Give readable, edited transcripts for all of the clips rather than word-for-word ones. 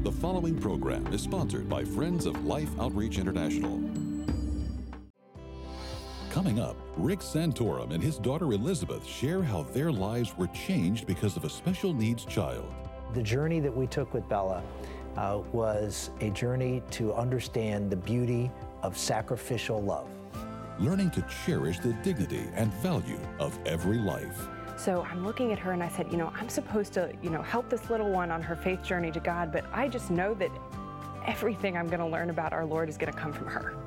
The following program is sponsored by Friends of Life Outreach International. Coming up, Rick Santorum and his daughter Elizabeth share how their lives were changed because of a special needs child. The journey that we took with Bella was a journey to understand the beauty of sacrificial love. Learning to cherish the dignity and value of every life. So I'm looking at her and I said, I'm supposed to, help this little one on her faith journey to God, but I just know that everything I'm going to learn about our Lord is going to come from her.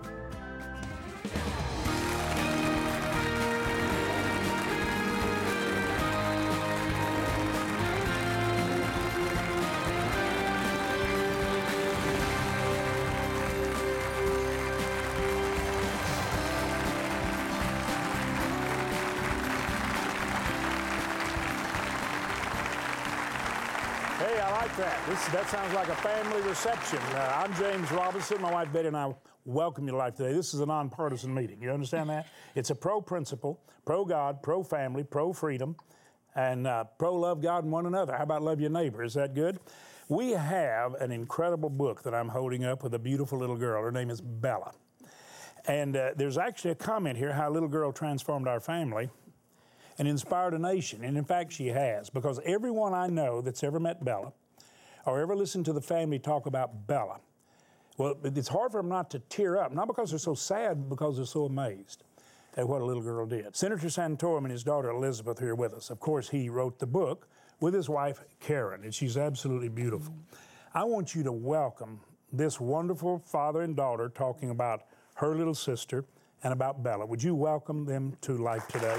Hey, I like that. That sounds like a family reception. I'm James Robinson. My wife Betty and I welcome you to life today. This is a nonpartisan meeting. You understand that? It's a pro-principle, pro-God, pro-family, pro-freedom, and pro-love God and one another. How about love your neighbor? Is that good? We have an incredible book that I'm holding up with a beautiful little girl. Her name is Bella. And there's actually a comment here how a little girl transformed our family and inspired a nation. And in fact, she has, because everyone I know that's ever met Bella or ever listened to the family talk about Bella, well, it's hard for them not to tear up, not because they're so sad, but because they're so amazed at what a little girl did. Senator Santorum and his daughter Elizabeth are here with us. Of course, he wrote the book with his wife Karen, and she's absolutely beautiful. I want you to welcome this wonderful father and daughter talking about her little sister and about Bella. Would you welcome them to life today?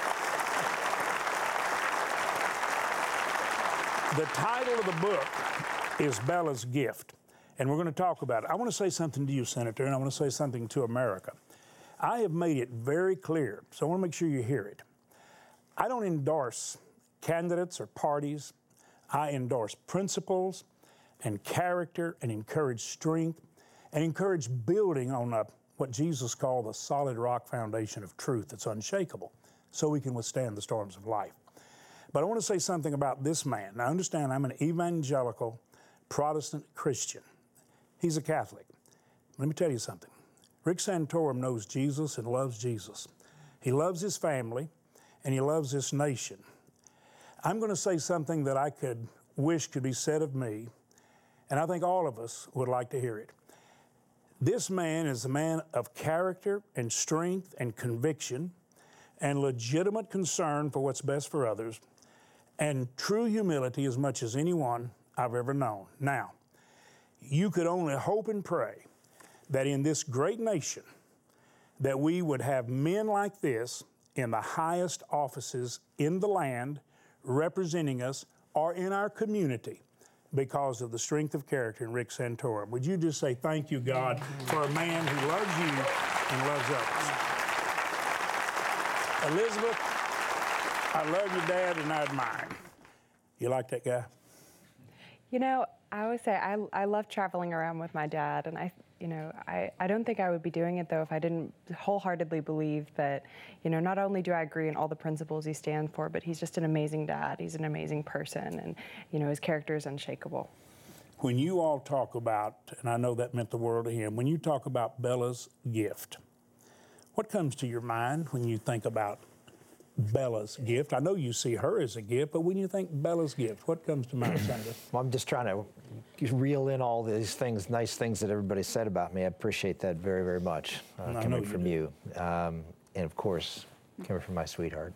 The title of the book is Bella's Gift, and we're going to talk about it. I want to say something to you, Senator, and I want to say something to America. I have made it very clear, so I want to make sure you hear it. I don't endorse candidates or parties. I endorse principles and character and encourage strength and encourage building on what Jesus called the solid rock foundation of truth that's unshakable so we can withstand the storms of life. But I want to say something about this man. Now, understand, I'm an evangelical Protestant Christian. He's a Catholic. Let me tell you something. Rick Santorum knows Jesus and loves Jesus. He loves his family, and he loves this nation. I'm going to say something that I could wish could be said of me, and I think all of us would like to hear it. This man is a man of character and strength and conviction and legitimate concern for what's best for others, and true humility as much as anyone I've ever known. Now, you could only hope and pray that in this great nation that we would have men like this in the highest offices in the land representing us or in our community because of the strength of character in Rick Santorum. Would you just say thank you, God, for a man who loves you and loves others? Elizabeth, I love your dad and I admire him. You like that guy? I always say I love traveling around with my dad, and I don't think I would be doing it, though, if I didn't wholeheartedly believe that, not only do I agree in all the principles he stands for, but he's just an amazing dad. He's an amazing person, and, his character is unshakable. When you all talk about, and I know that meant the world to him, when you talk about Bella's gift, what comes to your mind when you think about Bella's gift? I know you see her as a gift, but when you think Bella's gift, what comes to mind, Senator? Well, I'm just trying to reel in all these things, nice things that everybody said about me. I appreciate that very, very much, coming from you. And of course, coming from my sweetheart.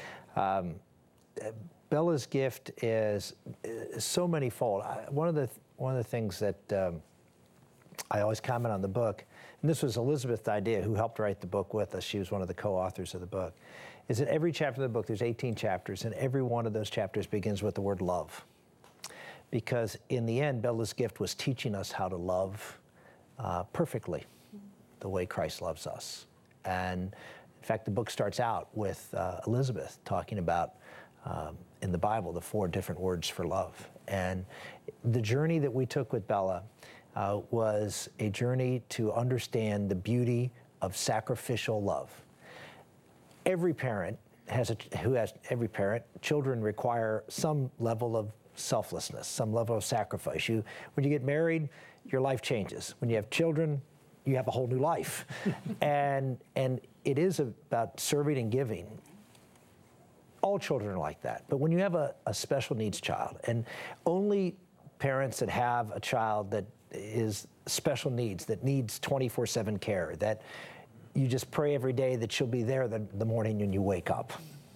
Bella's gift is so many-fold. One of the things that I always comment on the book, and this was Elizabeth's idea, who helped write the book with us. She was one of the co-authors of the book, is that every chapter of the book, there's 18 chapters, and every one of those chapters begins with the word love. Because in the end, Bella's gift was teaching us how to love perfectly, the way Christ loves us. And in fact, the book starts out with Elizabeth talking about, in the Bible, the 4 different words for love. And the journey that we took with Bella was a journey to understand the beauty of sacrificial love. Every parent children require some level of selflessness, some level of sacrifice. When you get married, your life changes. When you have children, you have a whole new life. and it is about serving and giving. All children are like that. But when you have a special needs child, and only parents that have a child that is special needs, that needs 24/7 care, that you just pray every day that she'll be there the morning when you wake up.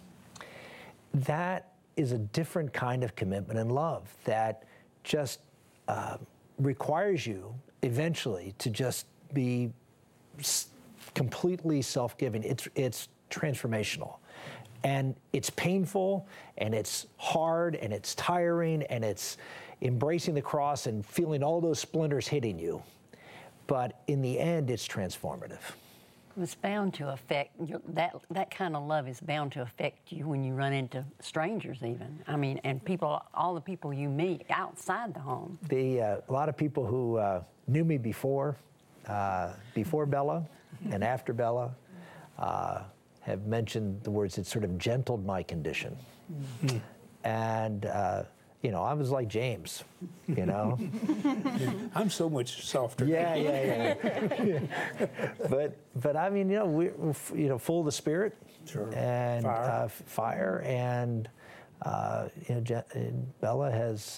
That is a different kind of commitment and love that just requires you eventually to just be completely self-giving. It's transformational. And it's painful, and it's hard, and it's tiring, and it's embracing the cross and feeling all those splinters hitting you. But in the end, it's transformative. It's bound to affect, that kind of love is bound to affect you when you run into strangers even. I mean, and people, all the people you meet outside the home. A lot of people who knew me before Bella and after Bella, have mentioned the words that sort of gentled my condition. Mm-hmm. And, I was like James, I'm so much softer. Yeah. But I mean, we're full of the Spirit. Sure. And fire. And, Bella has,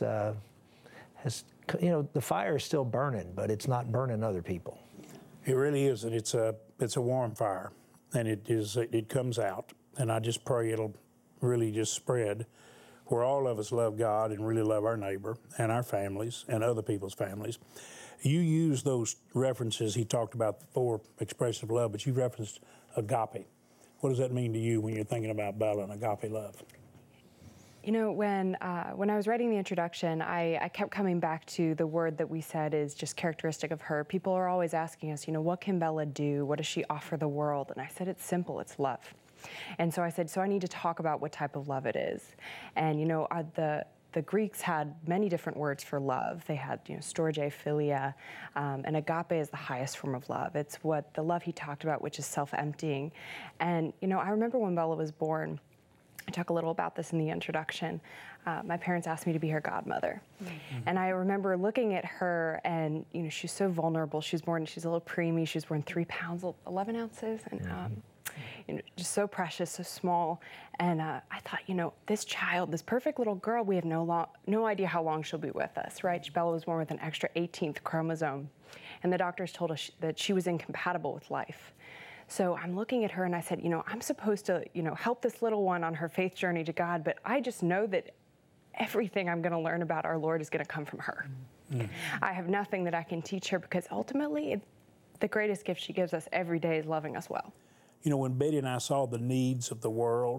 the fire is still burning, but it's not burning other people. It really is, and it's a warm fire. And it comes out, and I just pray it'll really just spread where all of us love God and really love our neighbor and our families and other people's families. You use those references. He talked about the 4 expressions of love, but you referenced agape. What does that mean to you when you're thinking about Bella and agape love? When I was writing the introduction, I kept coming back to the word that we said is just characteristic of her. People are always asking us, what can Bella do? What does she offer the world? And I said, it's simple, it's love. And so I said, so I need to talk about what type of love it is. And, the Greeks had many different words for love. They had, storge, philia, and agape is the highest form of love. It's what the love he talked about, which is self-emptying. And, I remember when Bella was born, I talk a little about this in the introduction. My parents asked me to be her godmother. Mm-hmm. And I remember looking at her and, she's so vulnerable. she's a little preemie. She was born 3 pounds, 11 ounces. And, just so precious, so small. And I thought, this child, this perfect little girl, we have no idea how long she'll be with us, right? Bella was born with an extra 18th chromosome. And the doctors told us that she was incompatible with life. So I'm looking at her and I said, I'm supposed to, help this little one on her faith journey to God, but I just know that everything I'm going to learn about our Lord is going to come from her. Mm-hmm. I have nothing that I can teach her because ultimately the greatest gift she gives us every day is loving us well. When Betty and I saw the needs of the world,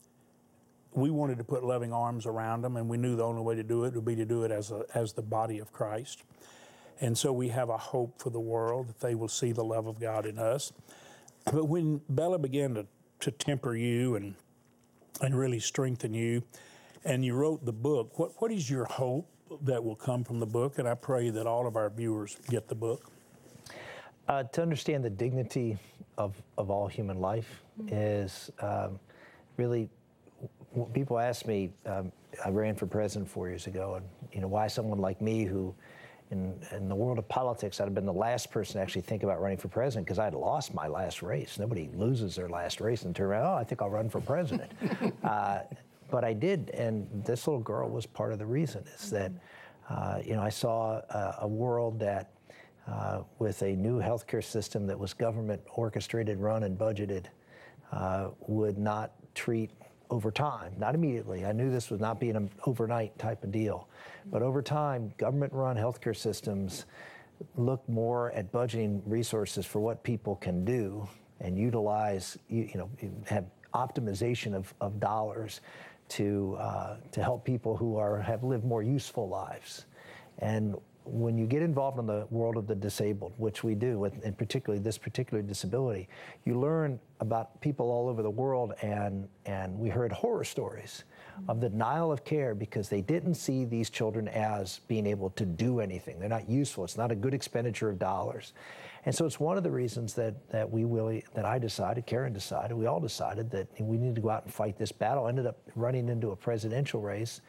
we wanted to put loving arms around them, and we knew the only way to do it would be to do it as the body of Christ. And so we have a hope for the world that they will see the love of God in us. But when Bella began to temper you and really strengthen you, and you wrote the book, what is your hope that will come from the book? And I pray that all of our viewers get the book. To understand the dignity of all human life is really, when people ask me, I ran for president 4 years ago, and why someone like me who, in the world of politics, I'd have been the last person to actually think about running for president because I'd lost my last race. Nobody loses their last race and turn around, I think I'll run for president. But I did, and this little girl was part of the reason, is that, I saw a world that with a new healthcare system that was government orchestrated, run, and budgeted, would not treat over time, not immediately. I knew this was not being an overnight type of deal. But over time, government-run healthcare systems look more at budgeting resources for what people can do and utilize, have optimization of dollars to help people who have lived more useful lives. And when you get involved in the world of the disabled, which we do, and particularly this particular disability, you learn about people all over the world, and we heard horror stories of the denial of care because they didn't see these children as being able to do anything. They're not useful. It's not a good expenditure of dollars. And so it's one of the reasons that I decided, Karen decided, we all decided that we needed to go out and fight this battle. Ended up running into a presidential race.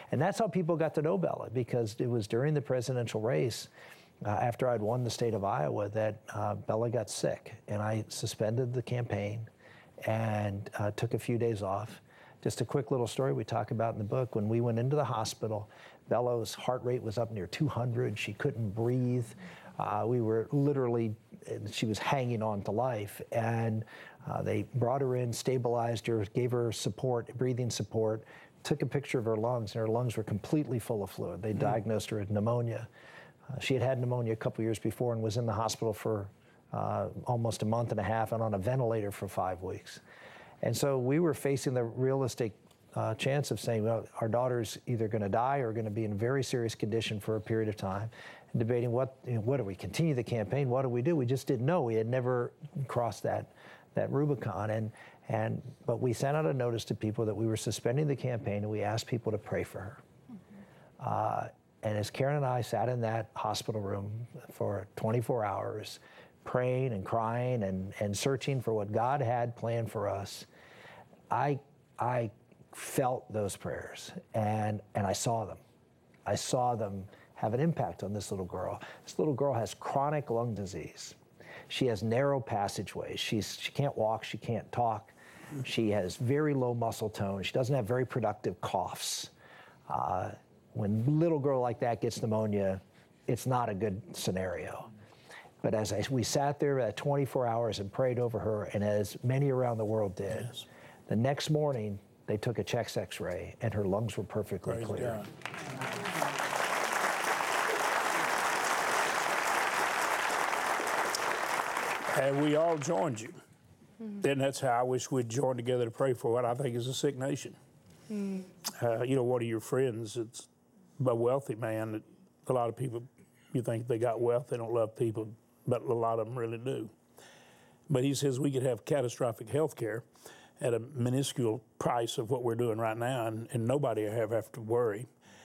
And that's how people got to know Bella, because it was during the presidential race, after I'd won the state of Iowa, that Bella got sick. And I suspended the campaign and took a few days off. Just a quick little story we talk about in the book. When we went into the hospital, Bella's heart rate was up near 200. She couldn't breathe. We were literally, she was hanging on to life. And they brought her in, stabilized her, gave her support, breathing support, took a picture of her lungs, and her lungs were completely full of fluid. They diagnosed her with pneumonia. She had had pneumonia a couple years before and was in the hospital for almost a month and a half and on a ventilator for 5 weeks. And so we were facing the realistic chance of saying, well, our daughter's either going to die or going to be in very serious condition for a period of time, and debating what do we continue the campaign? What do we do? We just didn't know. We had never crossed that Rubicon. But we sent out a notice to people that we were suspending the campaign, and we asked people to pray for her. And as Karen and I sat in that hospital room for 24 hours, praying and crying and searching for what God had planned for us, I felt those prayers, and I saw them. I saw them have an impact on this little girl. This little girl has chronic lung disease. She has narrow passageways. She can't walk, she can't talk. She has very low muscle tone. She doesn't have very productive coughs. When a little girl like that gets pneumonia, it's not a good scenario. But we sat there at 24 hours and prayed over her, and as many around the world did, yes. The next morning, they took a chest X-ray, and her lungs were perfectly Praise clear. God. And we all joined you. And that's how I wish we'd join together to pray for what I think is a sick nation. You know, one of your friends, it's a wealthy man. A lot of people, you think they got wealth, they don't love people, but a lot of them really do. But he says we could have catastrophic health care at a minuscule price of what we're doing right now, and nobody will have to worry.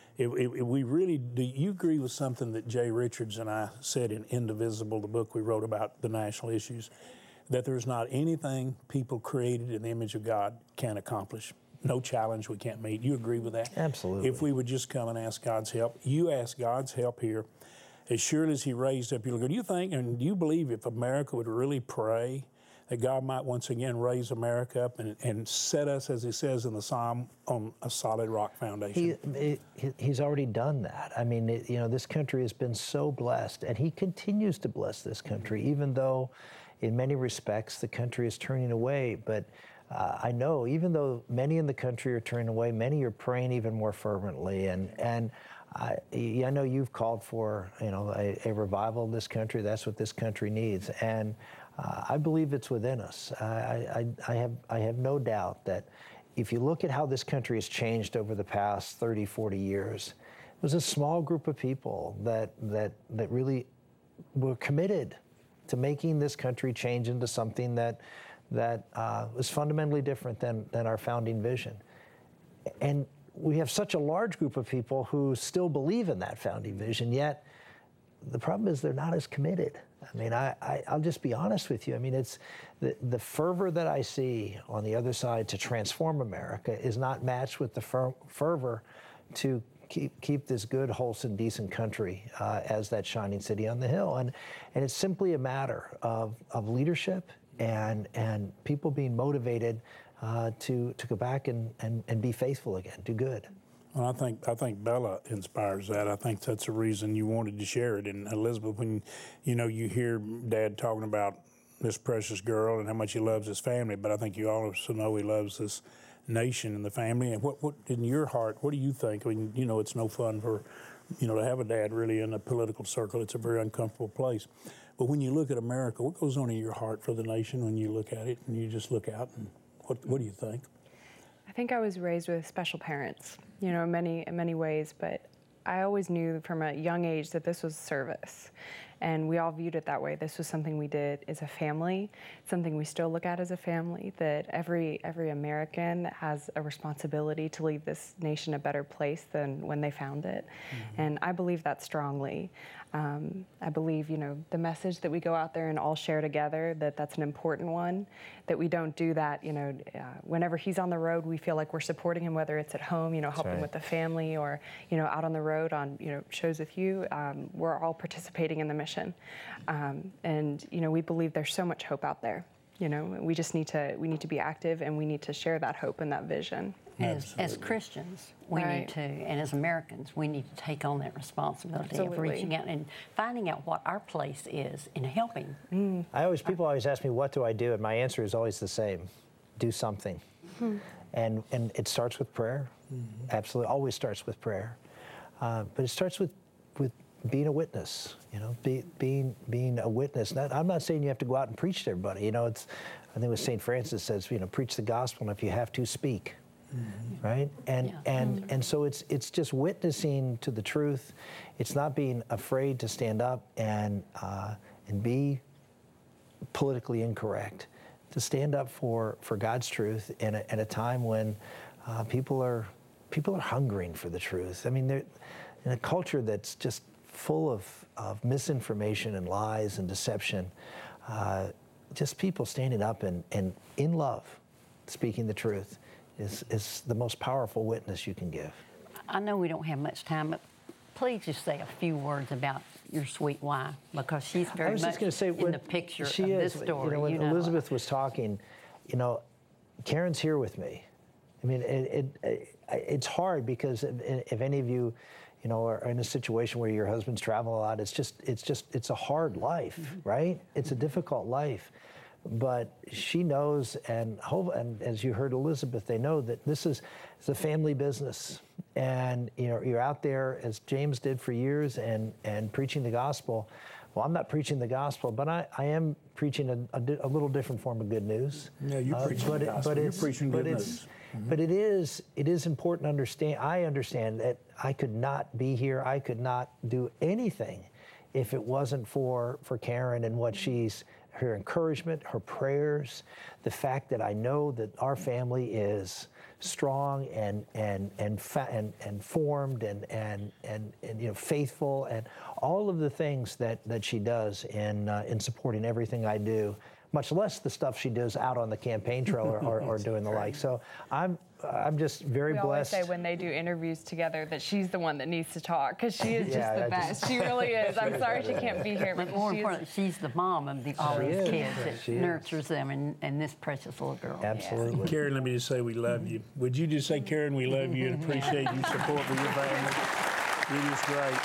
We really, do you agree with something that Jay Richards and I said in Indivisible, the book we wrote about the national issues, that there's not anything people created in the image of God can't accomplish? No challenge we can't meet. You agree with that? Absolutely. If we would just come and ask God's help, you ask God's help here, as surely as He raised up your. Do you think and do you believe if America would really pray that God might once again raise America up and set us, as He says in the Psalm, on a solid rock foundation? He's already done that. I mean, you know, this country has been so blessed, and He continues to bless this country, even though in many respects the country is turning away. But I know, even though many in the country are turning away, many are praying even more fervently. And I know you've called for, you know, a revival in this country. That's what this country needs. And I believe it's within us. I have no doubt that if you look at how this country has changed over the past 30, 40 years, it was a small group of people that really were committed to making this country change into something that was fundamentally different than our founding vision. And we have such a large group of people who still believe in that founding vision, yet the problem is they're not as committed. I mean, I'll just be honest with you. I mean, it's the fervor that I see on the other side to transform America is not matched with the fervor to keep this good, wholesome, decent country as that shining city on the hill. And it's simply a matter of leadership and people being motivated to go back and be faithful again, do good. Well, I think Bella inspires that. I think that's the reason you wanted to share it. And Elizabeth, when you hear Dad talking about this precious girl and how much he loves his family, but I think you also know he loves this nation and the family. And what in your heart, what do you think? I mean, it's no fun for to have a dad really in a political circle. It's a very uncomfortable place. But when you look at America, what goes on in your heart for the nation when you look at it and you just look out and what do you think? I think I was raised with special parents, in many ways, but I always knew from a young age that this was service. And we all viewed it that way. This was something we did as a family, something we still look at as a family, that every American has a responsibility to leave this nation a better place than when they found it. And I believe that strongly. I believe, the message that we go out there and all share together, that's an important one, that we don't do that, whenever he's on the road, we feel like we're supporting him, whether it's at home, helping with the family, or, out on the road on, shows with you. We're all participating in the mission. And, we believe there's so much hope out there. We just need to be active, and we need to share that hope and that vision. As Christians, we need to, and as Americans, we need to take on that responsibility of reaching out and finding out what our place is in helping. People always ask me, what do I do? And my answer is always the same: do something. And it starts with prayer. Absolutely, always starts with prayer. But it starts with being a witness. Being a witness. I'm not saying you have to go out and preach to everybody. I think it was St. Francis says, preach the gospel, and if you have to, speak. Right? And so it's just witnessing to the truth. It's not being afraid to stand up and be politically incorrect. To stand up for God's truth at a time when people are hungering for the truth. I mean, they're in a culture that's just full of misinformation and lies and deception. Just people standing up and in love, speaking the truth is the most powerful witness you can give. I know we don't have much time, but please just say a few words about your sweet wife, because she's very much in the picture of this story. When Elizabeth was talking, Karen's here with me. I mean, it's hard because if any of you, are in a situation where your husband's traveling a lot, it's a hard life, right? It's a difficult life. But she knows, and as you heard Elizabeth, they know that it's a family business. And you're out there, as James did for years, and preaching the gospel. Well, I'm not preaching the gospel, but I am preaching a little different form of good news. Yeah, you're preaching the gospel. You're preaching good news. But it is important to understand. I understand that I could not be here. I could not do anything if it wasn't for Karen and what her encouragement, her prayers, the fact that I know that our family is strong and formed and faithful, and all of the things that she does in supporting everything I do, much less the stuff she does out on the campaign trail or doing the like. So I'm just very blessed. We always say when they do interviews together that she's the one that needs to talk, because she is just the best. She really is. I'm sorry she can't be here. But more importantly, she's the mom of all these kids that nurtures them and this precious little girl. Absolutely. Yeah. Karen, let me just say we love you. Would you just say, Karen, we love you and appreciate your support for your family? It is great.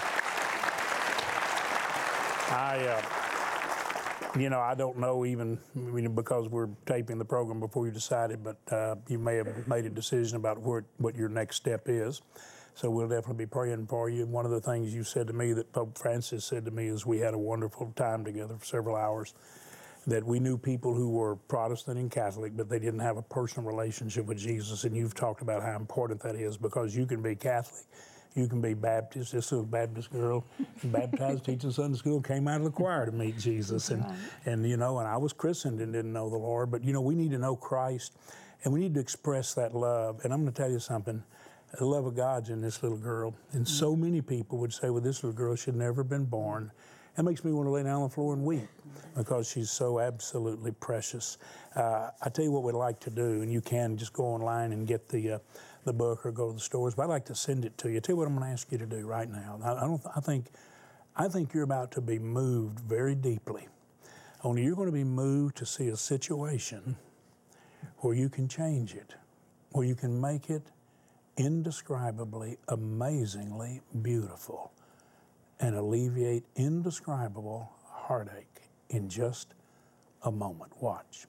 I don't know even, because we're taping the program before you decided, but you may have made a decision about what your next step is. So we'll definitely be praying for you. One of the things you said to me that Pope Francis said to me is we had a wonderful time together for several hours, that we knew people who were Protestant and Catholic, but they didn't have a personal relationship with Jesus. And you've talked about how important that is, because you can be Catholic, you can be Baptist. This little Baptist girl, baptized, teaching Sunday school, came out of the choir to meet Jesus. And I was christened and didn't know the Lord. But, we need to know Christ, and we need to express that love. And I'm going to tell you something. The love of God's in this little girl. And so many people would say, well, this little girl should never have been born. That makes me want to lay down on the floor and weep, because she's so absolutely precious. I tell you what we'd like to do, and you can just go online and get the book or go to the stores, but I'd like to send it to you. Tell you what I'm going to ask you to do right now. I think you're about to be moved very deeply. Only you're going to be moved to see a situation where you can change it, where you can make it indescribably, amazingly beautiful, and alleviate indescribable heartache in just a moment. Watch.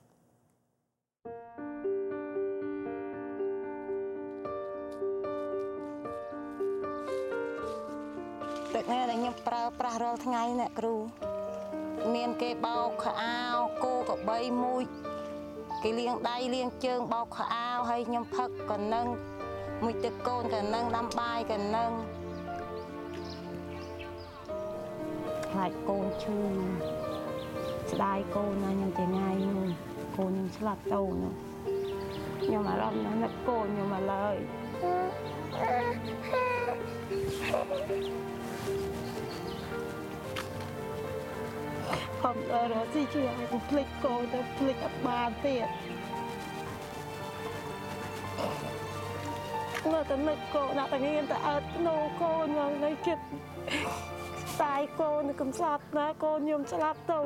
ខ្លាចកូនឈឺស្ដាយកូនណាខ្ញុំថ្ងៃនោះកូនខ្ញុំស្លាប់ទៅនោះខ្ញុំអារម្មណ៍ណាស់នឹកកូនខ្ញុំមកឡើយខ្ញុំរត់ស៊ីជួយឲ្យខ្ញុំភ្លេចកូនទៅភ្លេចអត់បានទៀតនៅតែនឹកកូនដាក់តែមានតែអត់នោកូនមកនៅចិត្តតាយកូនកំស្លាប់ណាកូនខ្ញុំស្លាប់ទៅ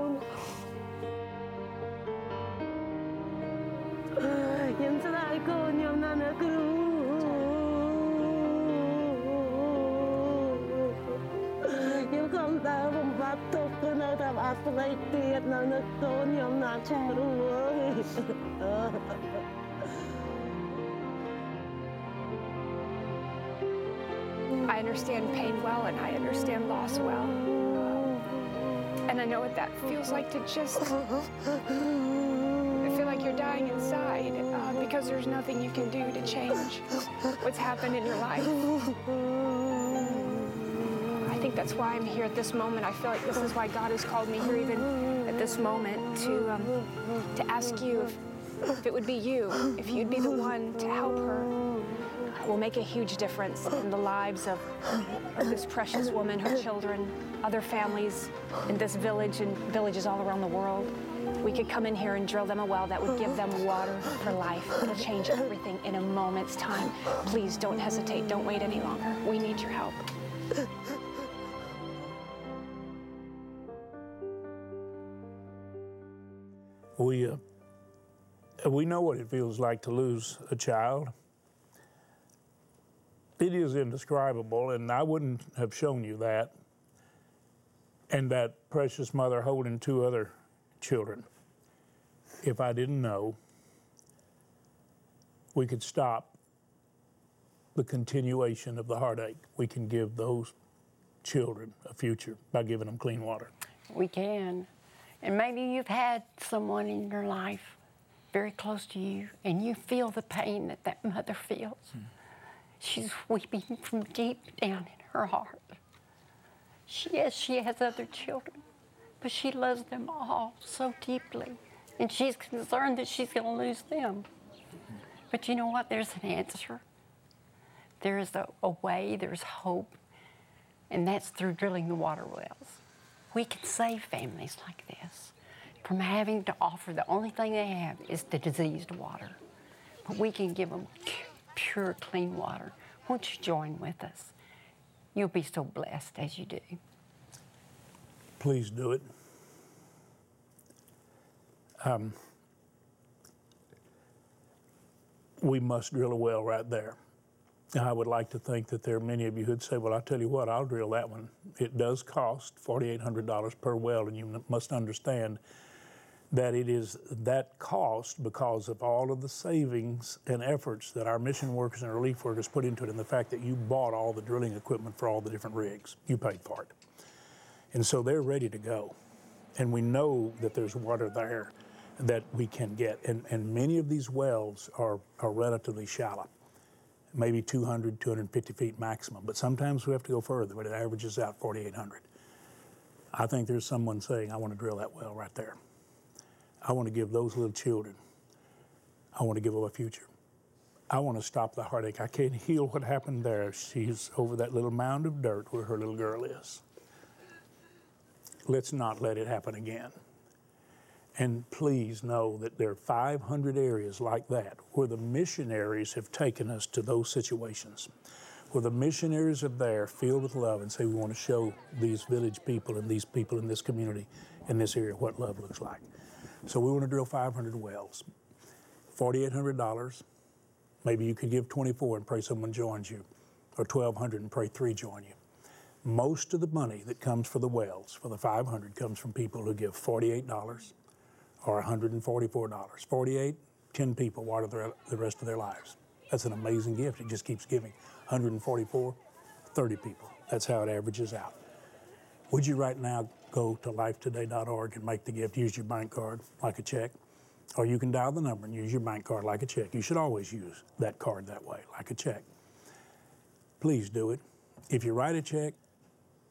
ខ្ញុំស្ដាយកូនខ្ញុំណាស់ណាគ្រូខ្ញុំខំដើរបំបត្តិទុកគឺនៅតែអត់ស្ដីទៀតនៅនឹកកូនខ្ញុំណាស់គ្រូអើយ I understand pain well and I understand loss well. And I know what that feels like to just feel like you're dying inside because there's nothing you can do to change what's happened in your life. I think that's why I'm here at this moment. I feel like this is why God has called me here even at this moment to ask you if it would be you, if you'd be the one to help her. Will make a huge difference in the lives of this precious woman, her children, other families in this village and villages all around the world. We could come in here and drill them a well that would give them water for life. It'll change everything in a moment's time. Please don't hesitate. Don't wait any longer. We need your help. We know what it feels like to lose a child. It is indescribable, and I wouldn't have shown you that and that precious mother holding two other children if I didn't know we could stop the continuation of the heartache. We can give those children a future by giving them clean water. We can. And maybe you've had someone in your life very close to you, and you feel the pain that that mother feels. She's weeping from deep down in her heart. Yes, she has other children, but she loves them all so deeply. And she's concerned that she's going to lose them. But you know what? There's an answer. There is a way, there's hope, and that's through drilling the water wells. We can save families like this from having to offer, the only thing they have is the diseased water. But we can give them pure, clean water. Won't you join with us? You'll be so blessed as you do. Please do it. We must drill a well right there. Now, I would like to think that there are many of you who'd say, well, I'll tell you what, I'll drill that one. It does cost $4,800 per well, and you must understand that it is that cost because of all of the savings and efforts that our mission workers and relief workers put into it, and the fact that you bought all the drilling equipment for all the different rigs. You paid for it. And so they're ready to go. And we know that there's water there that we can get. And many of these wells are relatively shallow, maybe 200, 250 feet maximum. But sometimes we have to go further, but it averages out 4,800. I think there's someone saying, I want to drill that well right there. I want to give those little children, I want to give them a future. I want to stop the heartache. I can't heal what happened there. She's over that little mound of dirt where her little girl is. Let's not let it happen again. And please know that there are 500 areas like that where the missionaries have taken us to those situations, where the missionaries are there filled with love and say, we want to show these village people and these people in this community in this area what love looks like. So we want to drill 500 wells, $4,800. Maybe you could give 24 and pray someone joins you, or 1,200 and pray 3 join you. Most of the money that comes for the wells, for the 500, comes from people who give $48 or $144. 48, 10 people water the rest of their lives. That's an amazing gift. It just keeps giving. 144, 30 people. That's how it averages out. Would you right now go to lifetoday.org and make the gift? Use your bank card like a check. Or you can dial the number and use your bank card like a check. You should always use that card that way, like a check. Please do it. If you write a check,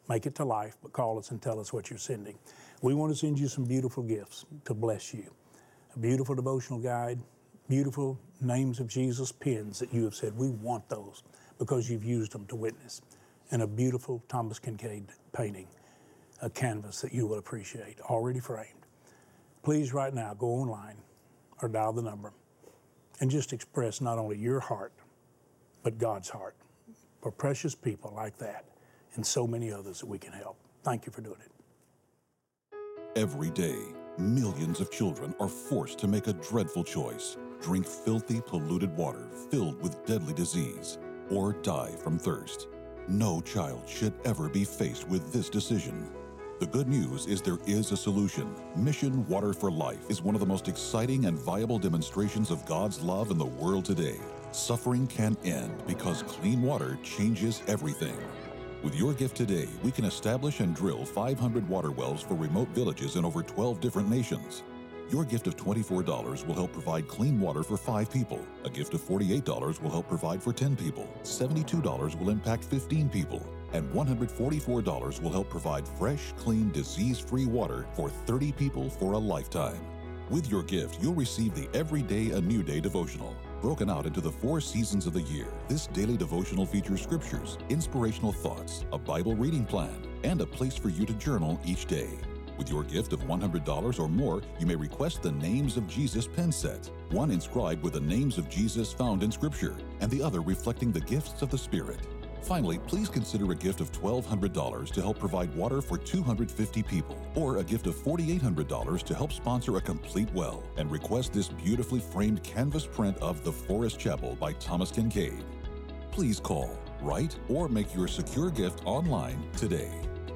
Make it to life, but call us and tell us what you're sending. We want to send you some beautiful gifts to bless you. A beautiful devotional guide, beautiful names of Jesus pins that you have said, we want those because you've used them to witness. And a beautiful Thomas Kinkade painting, a canvas that you will appreciate, already framed. Please right now go online or dial the number and just express not only your heart, but God's heart for precious people like that and so many others that we can help. Thank you for doing it. Every day, millions of children are forced to make a dreadful choice: drink filthy, polluted water filled with deadly disease, or die from thirst. No child should ever be faced with this decision. The good news is there is a solution. Mission Water for Life is one of the most exciting and viable demonstrations of God's love in the world today. Suffering can end because clean water changes everything. With your gift today, we can establish and drill 500 water wells for remote villages in over 12 different nations. Your gift of $24 will help provide clean water for 5 people. A gift of $48 will help provide for 10 people. $72 will impact 15 people. And $144 will help provide fresh, clean, disease-free water for 30 people for a lifetime. With your gift, you'll receive the Everyday a New Day devotional. Broken out into the 4 seasons of the year, this daily devotional features scriptures, inspirational thoughts, a Bible reading plan, and a place for you to journal each day. With your gift of $100 or more, you may request the Names of Jesus pen set, one inscribed with the names of Jesus found in Scripture, and the other reflecting the gifts of the Spirit. Finally, please consider a gift of $1,200 to help provide water for 250 people, or a gift of $4,800 to help sponsor a complete well, and request this beautifully framed canvas print of The Forest Chapel by Thomas Kinkade. Please call, write, or make your secure gift online today.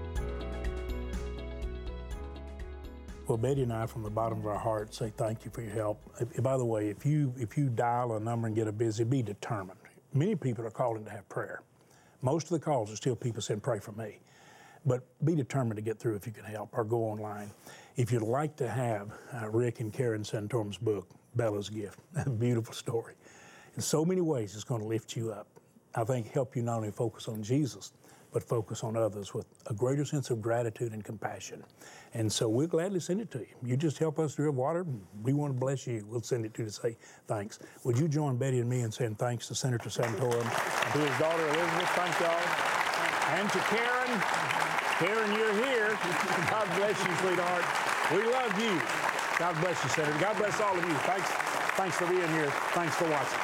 Well, Betty and I, from the bottom of our heart, say thank you for your help. By the way, if you dial a number and get a busy, be determined. Many people are calling to have prayer. Most of the calls are still people saying, pray for me. But be determined to get through if you can help, or go online. If you'd like to have Rick and Karen Santorum's book, Bella's Gift, a beautiful story. In so many ways, it's going to lift you up. I think help you not only focus on Jesus, but focus on others with a greater sense of gratitude and compassion. And so we'll gladly send it to you. You just help us drill water. We want to bless you. We'll send it to you to say thanks. Would you join Betty and me in saying thanks to Senator Santorum and to his daughter Elizabeth? Thank y'all. And to Karen. Karen, you're here. God bless you, sweetheart. We love you. God bless you, Senator. God bless all of you. Thanks for being here. Thanks for watching.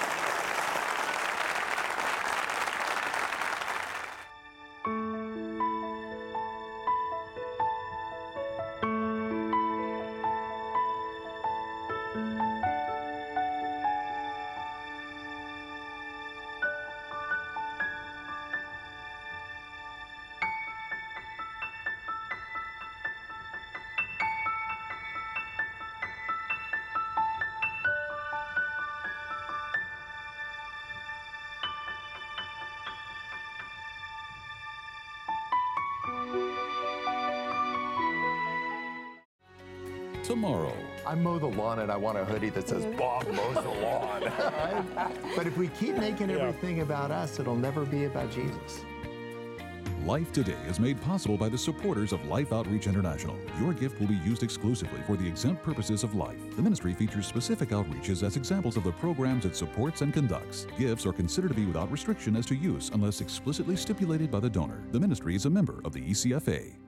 Tomorrow. I mow the lawn and I want a hoodie that says Bob mows the lawn. But if we keep making everything about us, it'll never be about Jesus. Life Today is made possible by the supporters of Life Outreach International. Your gift will be used exclusively for the exempt purposes of life. The ministry features specific outreaches as examples of the programs it supports and conducts. Gifts are considered to be without restriction as to use unless explicitly stipulated by the donor. The ministry is a member of the ECFA.